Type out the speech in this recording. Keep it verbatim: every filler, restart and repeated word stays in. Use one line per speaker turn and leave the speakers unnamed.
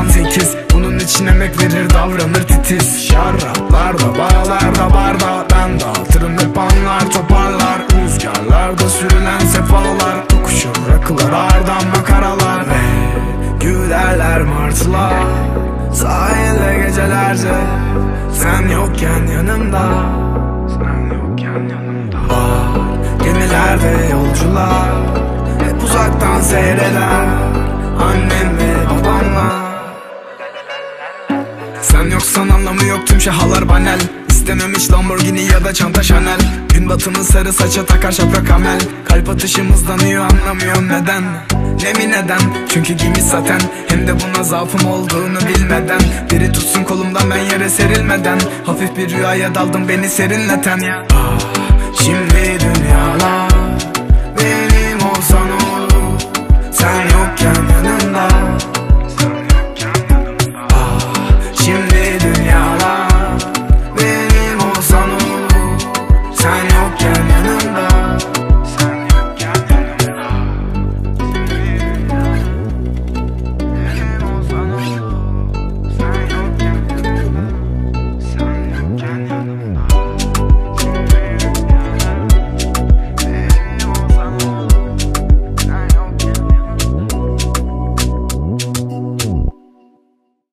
uzaktan tekiz. Bunun için emek verir, davranır titiz. Şaraplarda, bağlarda, barda ben dağıtırım hep anlar, toparlar. Rüzgarlarda sürülen sefalar, tokuşur rakılar, ardından makaralar. Ve gülerler martılar sahilde gecelerce, sen yokken yanımda, sen yokken yanımda. Var gemilerde yolcular, hep uzaktan seyreder, annem ve babamla. Sen yoksan anlamı yok tüm şahalar banal. İstememiş Lamborghini ya da çanta Chanel. Gün batımı sarı saça takar şapka kamel. Kalp atışım hızlanıyor, anlamıyorum neden. Ne mi neden? Çünkü giymiş zaten. Hem de buna zaafım olduğunu bilmeden. Biri tutsun kolumdan ben yere serilmeden. Hafif bir rüyaya daldım beni serinleten ya. Ah, şimdi dünyalar